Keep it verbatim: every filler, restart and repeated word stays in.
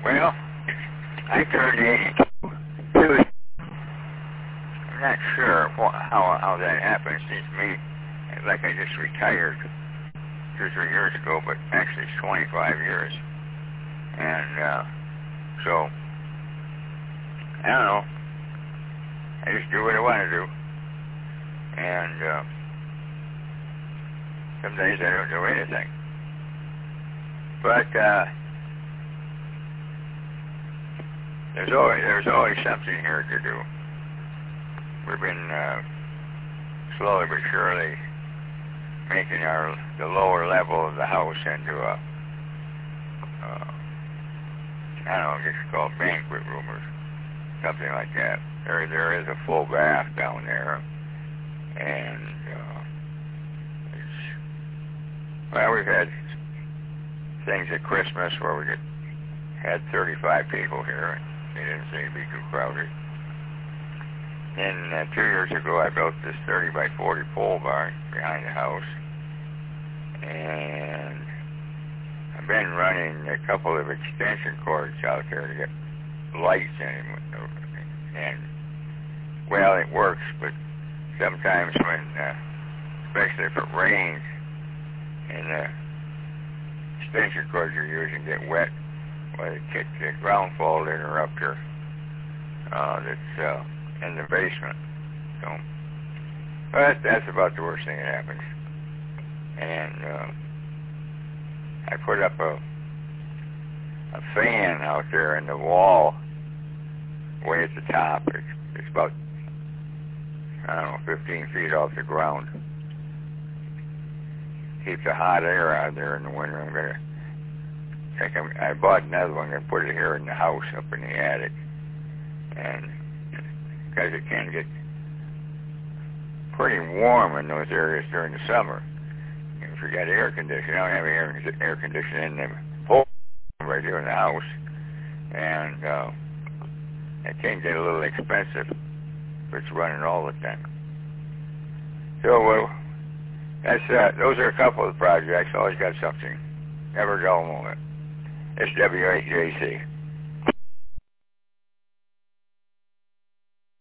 Well, I turned eighty-two. I'm not sure what, how how that happened. It seems to me like I just retired two or three years ago, but actually it's twenty-five years. And uh, so, I don't know. I just do what I want to do. And uh, some days I don't do anything. But uh, there's always there's always something here to do. We've been uh, slowly but surely making our the lower level of the house into a uh, I don't know, just called banquet room or something like that. There there is a full bath down there, and uh, it's, well, we've had things at Christmas where we get, had thirty-five people here, and they didn't seem to be too crowded. And uh, two years ago, I built this thirty by forty pole barn behind the house, and I've been running a couple of extension cords out there to get lights in it. And, well, it works, but sometimes when, uh, especially if it rains, and the extension cords you're using get wet, well, it gets the ground fault interrupter uh, that's uh, in the basement. So, but that's about the worst thing that happens. And uh, I put up a a fan out there in the wall, way at the top. It's, it's about, I don't know, fifteen feet off the ground. Keeps the hot air out there in the winter. I'm gonna, I, think I'm, I bought another one and put it here in the house up in the attic, and because it can get pretty warm in those areas during the summer. And if you got air conditioning, I don't have air, air conditioning in the whole right here in the house, and uh, it can get a little expensive if it's running all the time. So, well, that's uh, those are a couple of the projects. Always got something. Never dull moment. It's W H J C.